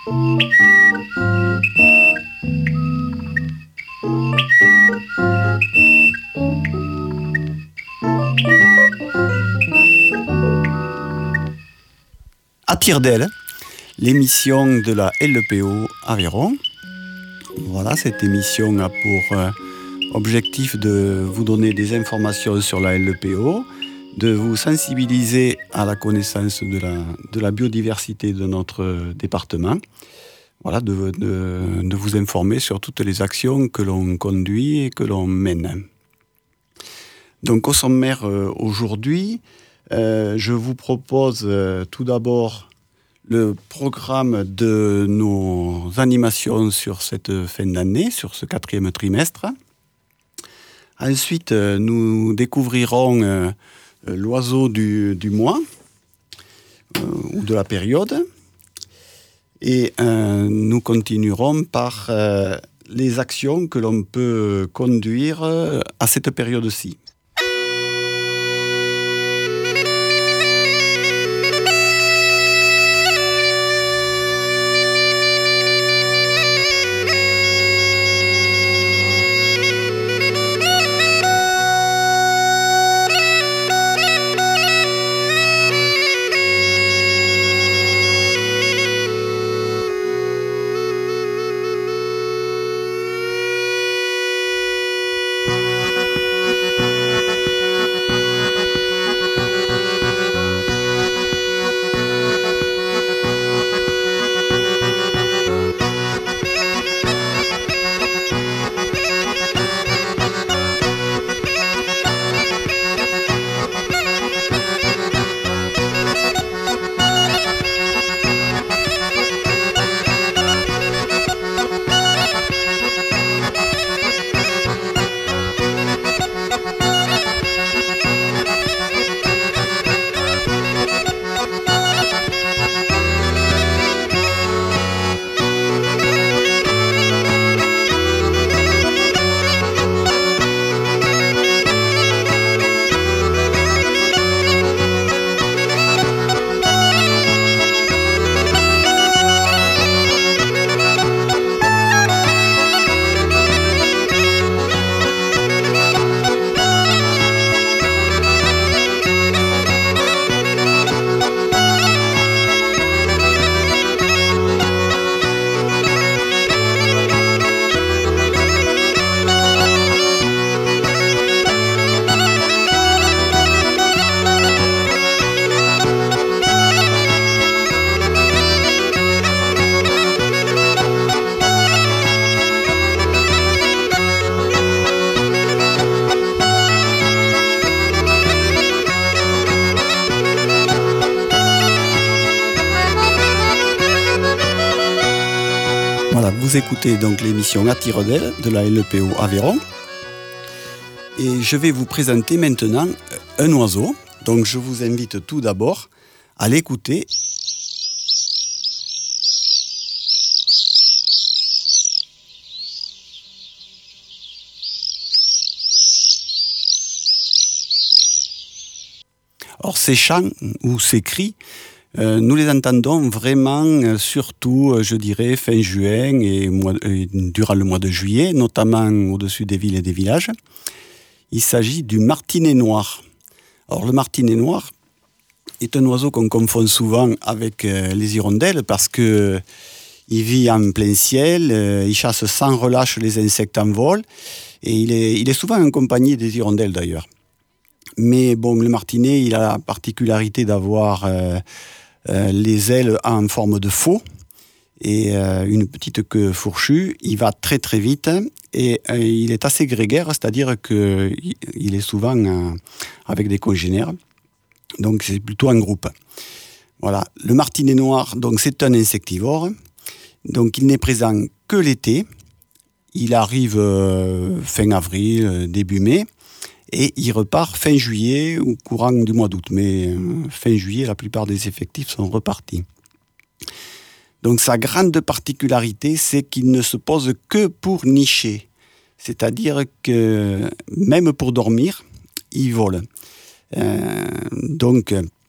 À tire d'aile, l'émission de la LEPO Aveyron. Voilà, cette émission a pour objectif de vous donner des informations sur la LEPO, de vous sensibiliser à la connaissance de la biodiversité de notre département, voilà, de vous informer sur toutes les actions que l'on conduit et que l'on mène. Donc au sommaire aujourd'hui, je vous propose tout d'abord le programme de nos animations sur cette fin d'année, sur ce 4e trimestre. Ensuite, nous découvrirons l'oiseau du mois ou de la période. Et nous continuerons par les actions que l'on peut conduire à cette période-ci. Voilà, vous écoutez donc l'émission À tire d'aile de la LEPO Aveyron. Et je vais vous présenter maintenant un oiseau. Donc je vous invite tout d'abord à l'écouter. Or ces chants ou ces cris, nous les entendons vraiment, surtout, je dirais, fin juin et durant le mois de juillet, notamment au-dessus des villes et des villages. Il s'agit du martinet noir. Alors le martinet noir est un oiseau qu'on confond souvent avec les hirondelles parce que il vit en plein ciel, il chasse sans relâche les insectes en vol et il est souvent accompagné des hirondelles d'ailleurs. Mais bon, le martinet, il a la particularité d'avoir les ailes en forme de faux et une petite queue fourchue. Il va très très vite et il est assez grégaire, c'est-à-dire qu'il est souvent avec des congénères. Donc c'est plutôt en groupe. Voilà. Le martinet noir, donc c'est un insectivore. Donc il n'est présent que l'été. Il arrive fin avril, début mai. Et il repart fin juillet ou courant du mois d'août. Mais fin juillet, la plupart des effectifs sont repartis. Donc sa grande particularité, c'est qu'il ne se pose que pour nicher. C'est-à-dire que même pour dormir, il vole. Donc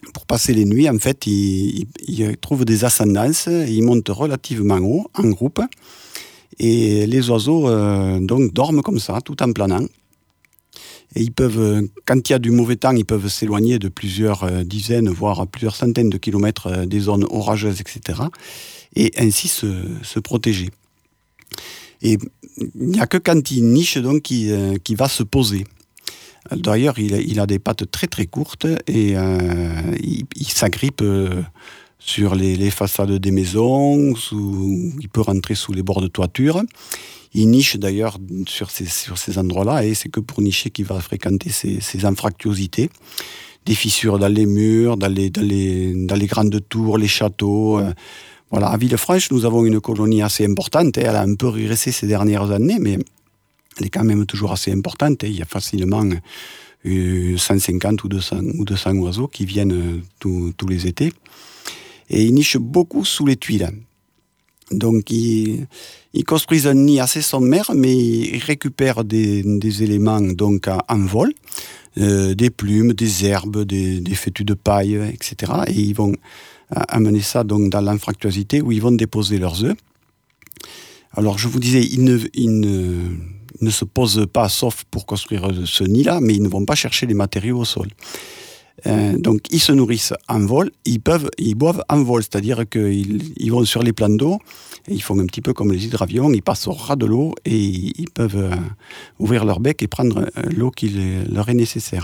pour passer les nuits, en fait, ils trouvent des ascendances, ils montent relativement haut, en groupe, et les oiseaux donc dorment comme ça, tout en planant. Et ils peuvent, quand il y a du mauvais temps, ils peuvent s'éloigner de plusieurs dizaines, voire plusieurs centaines de kilomètres des zones orageuses, etc. Et ainsi se protéger. Et il n'y a que quand il niche donc qui va se poser. D'ailleurs, il a des pattes très très courtes et il s'agrippe sur les façades des maisons, il peut rentrer sous les bords de toiture. Il niche d'ailleurs sur ces endroits-là, et c'est que pour nicher qu'il va fréquenter ces anfractuosités, des fissures dans les murs, dans les grandes tours, les châteaux. Voilà, à Villefranche, nous avons une colonie assez importante. Elle a un peu régressé ces dernières années, mais elle est quand même toujours assez importante. Il y a facilement 150 ou 200 oiseaux qui viennent tous les étés. Et ils nichent beaucoup sous les tuiles. Donc, ils construisent un nid assez sommaire, mais ils récupèrent des éléments donc en vol, des plumes, des herbes, des fétus de paille, etc. Et ils vont amener ça donc dans l'anfractuosité où ils vont déposer leurs œufs. Alors, je vous disais, ils ne se posent pas, sauf pour construire ce nid-là, mais ils ne vont pas chercher les matériaux au sol. Donc ils se nourrissent en vol, ils boivent en vol, c'est-à-dire qu'ils vont sur les plans d'eau, et ils font un petit peu comme les hydravions, ils passent au ras de l'eau et ils peuvent ouvrir leur bec et prendre l'eau qui leur est nécessaire.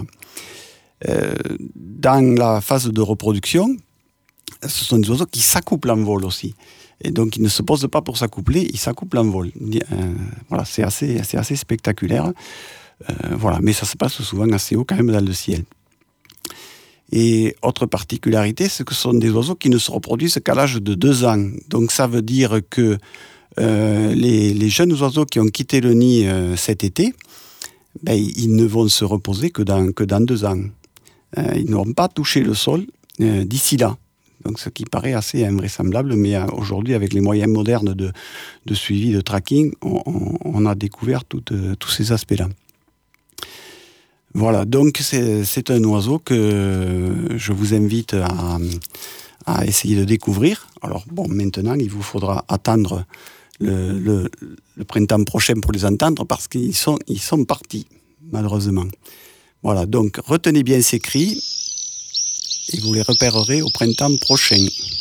Dans la phase de reproduction, ce sont des oiseaux qui s'accouplent en vol aussi. Et donc ils ne se posent pas pour s'accoupler, ils s'accouplent en vol. Voilà, c'est assez spectaculaire. Voilà, mais ça se passe souvent assez haut quand même dans le ciel. Et autre particularité, c'est que ce sont des oiseaux qui ne se reproduisent qu'à l'âge de 2 ans. Donc ça veut dire que les jeunes oiseaux qui ont quitté le nid cet été, ils ne vont se reposer que dans 2 ans. Ils n'auront pas touché le sol d'ici là. Donc ce qui paraît assez invraisemblable, mais aujourd'hui, avec les moyens modernes de suivi, de tracking, on a découvert tous ces aspects-là. Voilà, donc c'est un oiseau que je vous invite à essayer de découvrir. Alors bon, maintenant, il vous faudra attendre le printemps prochain pour les entendre, parce qu'ils sont partis, malheureusement. Voilà, donc retenez bien ces cris, et vous les repérerez au printemps prochain.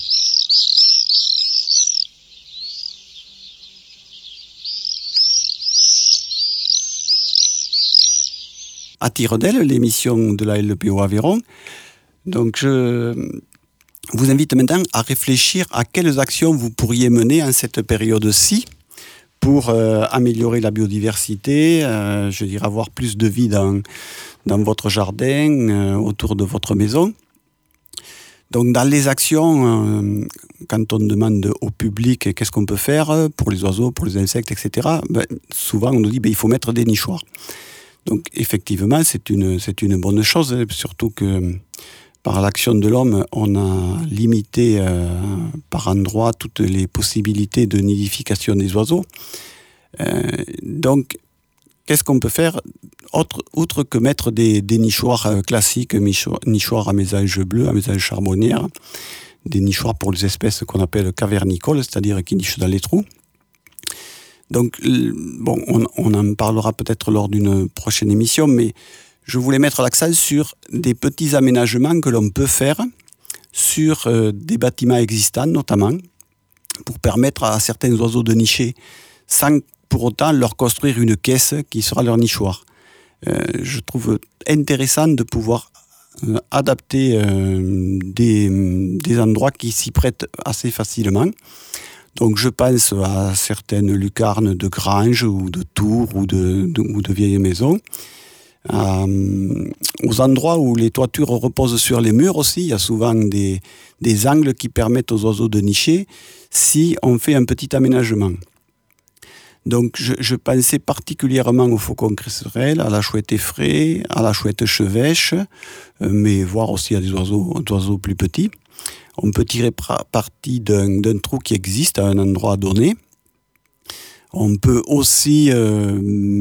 À Tire-d'Aile, l'émission de la LPO Aveyron. Donc je vous invite maintenant à réfléchir à quelles actions vous pourriez mener en cette période-ci pour améliorer la biodiversité, avoir plus de vie dans votre jardin, autour de votre maison. Donc dans les actions, quand on demande au public qu'est-ce qu'on peut faire pour les oiseaux, pour les insectes, etc., souvent on nous dit il faut mettre des nichoirs. Donc effectivement, c'est une bonne chose, surtout que par l'action de l'homme, on a limité par endroits toutes les possibilités de nidification des oiseaux. Donc, qu'est-ce qu'on peut faire outre que mettre des nichoirs classiques, nichoirs à mésange bleu, à mésange charbonnière, des nichoirs pour les espèces qu'on appelle cavernicoles, c'est-à-dire qui nichent dans les trous. Donc, bon, on en parlera peut-être lors d'une prochaine émission, mais je voulais mettre l'accent sur des petits aménagements que l'on peut faire sur des bâtiments existants, notamment, pour permettre à certains oiseaux de nicher, sans pour autant leur construire une caisse qui sera leur nichoir. Je trouve intéressant de pouvoir adapter des endroits qui s'y prêtent assez facilement. Donc je pense à certaines lucarnes de granges ou de tours ou de vieilles maisons. Aux endroits où les toitures reposent sur les murs aussi, il y a souvent des angles qui permettent aux oiseaux de nicher si on fait un petit aménagement. Donc je pensais particulièrement aux faucons cresserelles, à la chouette effraie, à la chouette chevêche, mais voire aussi à des oiseaux plus petits. On peut tirer parti d'un trou qui existe à un endroit donné. On peut aussi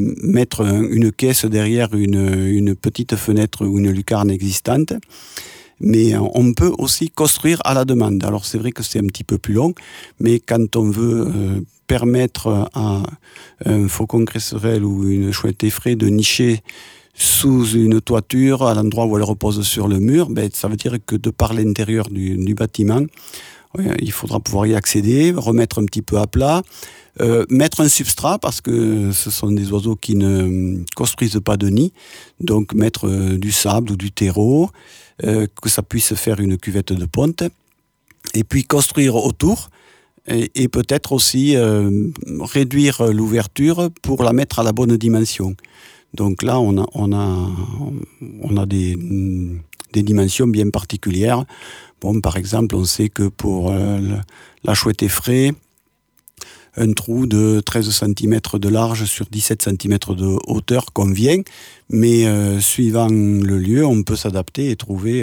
mettre une caisse derrière une petite fenêtre ou une lucarne existante. mais on peut aussi construire à la demande. Alors c'est vrai que c'est un petit peu plus long, mais quand on veut permettre à un faucon cresserelle ou une chouette effraie de nicher sous une toiture, à l'endroit où elle repose sur le mur, ça veut dire que de par l'intérieur du bâtiment, il faudra pouvoir y accéder, remettre un petit peu à plat, mettre un substrat, parce que ce sont des oiseaux qui ne construisent pas de nid, donc mettre du sable ou du terreau, que ça puisse faire une cuvette de ponte, et puis construire autour, et peut-être aussi réduire l'ouverture pour la mettre à la bonne dimension. Donc là, on a des dimensions bien particulières. Bon, par exemple, on sait que pour la chouette effraie, un trou de 13 cm de large sur 17 cm de hauteur convient, mais suivant le lieu, on peut s'adapter et trouver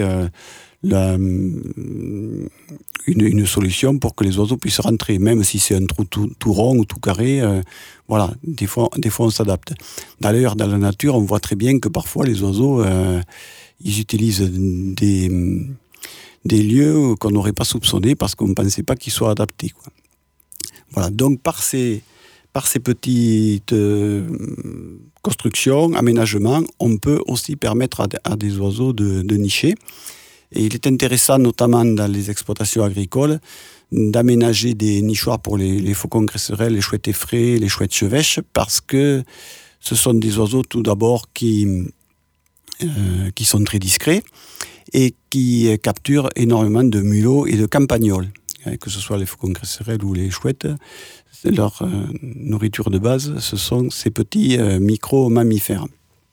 une solution pour que les oiseaux puissent rentrer, même si c'est un trou tout rond ou tout carré. Voilà, des fois on s'adapte. D'ailleurs, dans la nature, on voit très bien que parfois les oiseaux, ils utilisent des lieux qu'on n'aurait pas soupçonnés parce qu'on ne pensait pas qu'ils soient adaptés, quoi. Voilà, donc par ces petites constructions, aménagements, on peut aussi permettre à des oiseaux de nicher. Et il est intéressant, notamment dans les exploitations agricoles, d'aménager des nichoirs pour les faucons cresserelles, les chouettes effraies, les chouettes chevêches, parce que ce sont des oiseaux tout d'abord qui sont très discrets et qui capturent énormément de mulots et de campagnols. Que ce soit les faucons cresserelles ou les chouettes, leur nourriture de base, ce sont ces petits micro-mammifères.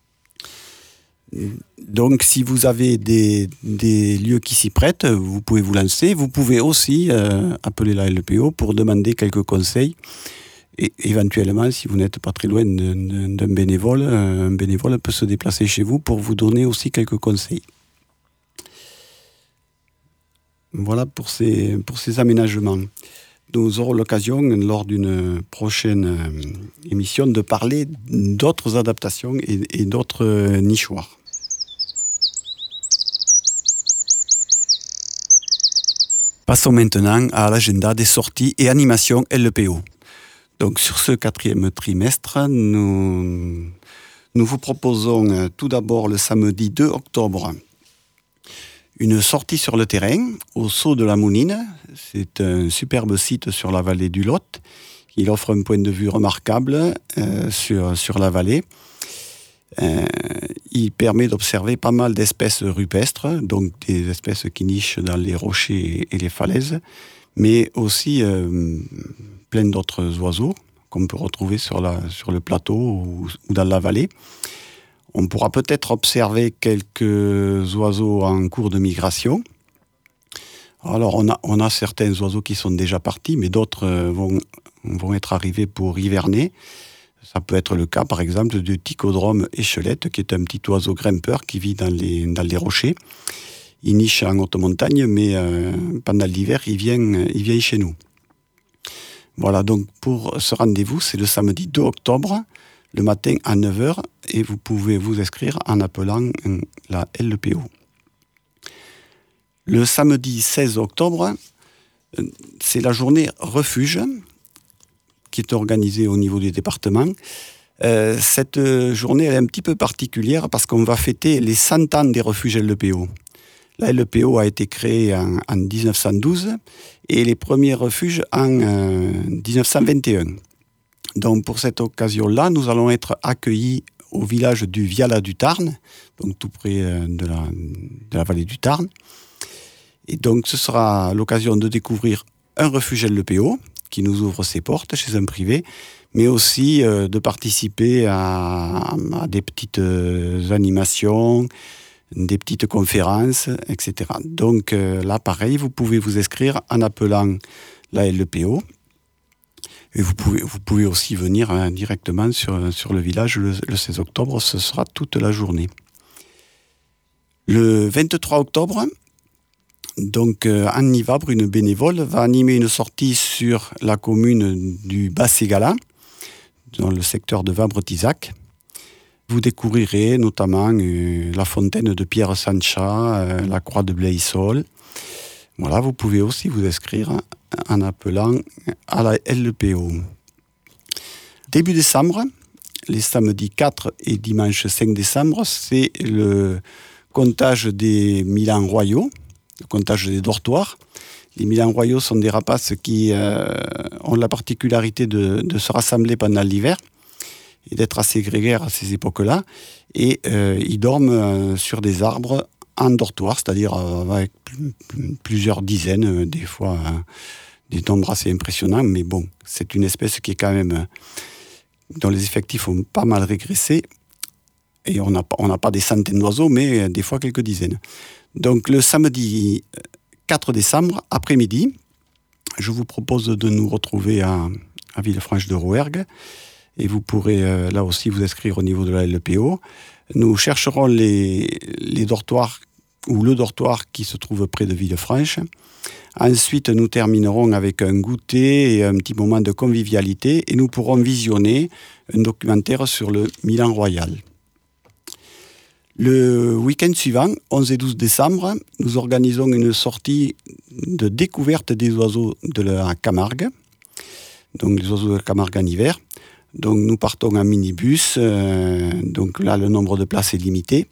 Donc, si vous avez des lieux qui s'y prêtent, vous pouvez vous lancer. Vous pouvez aussi appeler la LPO pour demander quelques conseils. Et éventuellement, si vous n'êtes pas très loin d'un bénévole, un bénévole peut se déplacer chez vous pour vous donner aussi quelques conseils. Voilà pour ces aménagements. Nous aurons l'occasion, lors d'une prochaine émission, de parler d'autres adaptations et d'autres nichoirs. Passons maintenant à l'agenda des sorties et animations LPO. Donc sur ce 4e trimestre, nous vous proposons tout d'abord le samedi 2 octobre une sortie sur le terrain au Saut de la Mounine. C'est un superbe site sur la vallée du Lot. Il offre un point de vue remarquable sur la vallée. Il permet d'observer pas mal d'espèces rupestres, donc des espèces qui nichent dans les rochers et les falaises, mais aussi plein d'autres oiseaux qu'on peut retrouver sur le plateau ou dans la vallée. On pourra peut-être observer quelques oiseaux en cours de migration. Alors on a certains oiseaux qui sont déjà partis, mais d'autres vont être arrivés pour hiverner. Ça peut être le cas, par exemple, du Ticodrome échelette, qui est un petit oiseau grimpeur qui vit dans les rochers. Il niche en haute montagne, mais pendant l'hiver, il vient chez nous. Voilà, donc pour ce rendez-vous, c'est le samedi 2 octobre, le matin à 9h, et vous pouvez vous inscrire en appelant la LPO. Le samedi 16 octobre, c'est la journée refuge, qui est organisée au niveau du département. Cette journée, elle est un petit peu particulière parce qu'on va fêter les 100 ans des refuges LPO. La LPO a été créée en 1912 et les premiers refuges en 1921. Donc pour cette occasion-là, nous allons être accueillis au village du Viala du Tarn, donc tout près de la vallée du Tarn. Et donc ce sera l'occasion de découvrir un refuge LPO qui nous ouvre ses portes chez un privé, mais aussi de participer à des petites animations, des petites conférences, etc. Donc là, pareil, vous pouvez vous inscrire en appelant la LPO. Et vous pouvez aussi venir directement sur le village le 16 octobre, ce sera toute la journée. Le 23 octobre, donc Anne Nivabre, une bénévole, va animer une sortie sur la commune du Bas-Ségala, dans le secteur de Vabre-Tizac. Vous découvrirez notamment la fontaine de Pierre Sancha, la croix de Blaisol. Voilà, vous pouvez aussi vous inscrire en appelant à la LPO. Début décembre, les samedis 4 et dimanche 5 décembre, c'est le comptage des Milans royaux, le comptage des dortoirs. Les Milans royaux sont des rapaces qui ont la particularité de se rassembler pendant l'hiver et d'être assez grégaires à ces époques-là. Et ils dorment sur des arbres en dortoir, c'est-à-dire avec plusieurs dizaines, des fois des nombres assez impressionnants. Mais bon, c'est une espèce qui est quand même, dont les effectifs ont pas mal régressé. Et on n'a pas des centaines d'oiseaux, mais des fois quelques dizaines. Donc le samedi 4 décembre, après-midi, je vous propose de nous retrouver à Villefranche-de-Rouergue. Et vous pourrez là aussi vous inscrire au niveau de la LPO. Nous chercherons les dortoirs ou le dortoir qui se trouve près de Villefranche. Ensuite, nous terminerons avec un goûter et un petit moment de convivialité et nous pourrons visionner un documentaire sur le Milan Royal. Le week-end suivant, 11 et 12 décembre, nous organisons une sortie de découverte des oiseaux de la Camargue, donc les oiseaux de la Camargue en hiver. Donc nous partons en minibus, donc là le nombre de places est limité.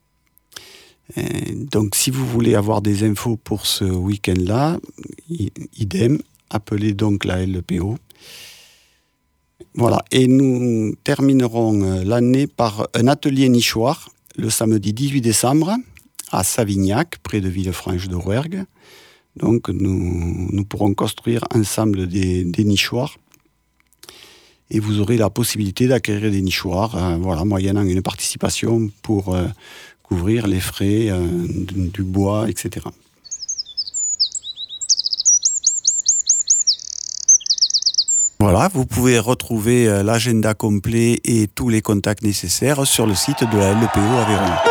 Donc si vous voulez avoir des infos pour ce week-end-là, idem, appelez donc la LPO. Voilà, et nous terminerons l'année par un atelier nichoir le samedi 18 décembre à Savignac, près de Villefranche-de-Rouergue. Donc nous pourrons construire ensemble des nichoirs. Et vous aurez la possibilité d'acquérir des nichoirs, moyennant une participation pour couvrir les frais du bois, etc. Voilà, vous pouvez retrouver l'agenda complet et tous les contacts nécessaires sur le site de la LPO Aveyron.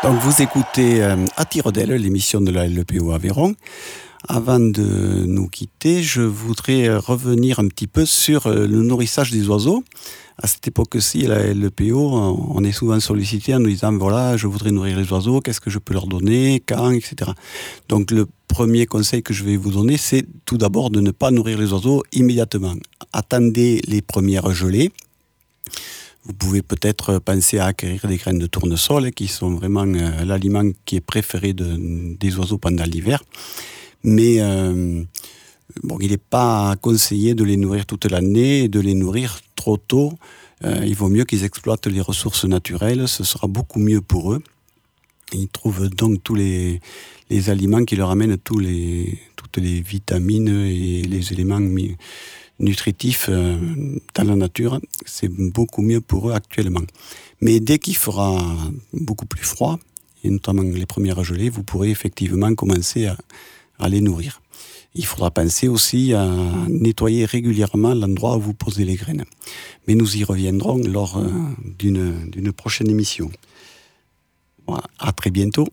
Donc vous écoutez à Tire-d'Aile, l'émission de la LPO Aveyron. Avant de nous quitter, je voudrais revenir un petit peu sur le nourrissage des oiseaux. À cette époque-ci, la LPO, on est souvent sollicité en nous disant, voilà, je voudrais nourrir les oiseaux, qu'est-ce que je peux leur donner, quand, etc. Donc le premier conseil que je vais vous donner, c'est tout d'abord de ne pas nourrir les oiseaux immédiatement. Attendez les premières gelées. Vous pouvez peut-être penser à acquérir des graines de tournesol, qui sont vraiment l'aliment qui est préféré des oiseaux pendant l'hiver. Mais bon, il n'est pas conseillé de les nourrir toute l'année et de les nourrir trop tôt. Il vaut mieux qu'ils exploitent les ressources naturelles, ce sera beaucoup mieux pour eux. Ils trouvent donc tous les aliments qui leur amènent toutes les vitamines et les éléments nutritifs dans la nature. C'est beaucoup mieux pour eux actuellement. Mais dès qu'il fera beaucoup plus froid, et notamment les premières gelées, vous pourrez effectivement commencer à les nourrir. Il faudra penser aussi à nettoyer régulièrement l'endroit où vous posez les graines. Mais nous y reviendrons lors d'une prochaine émission. Voilà, à très bientôt.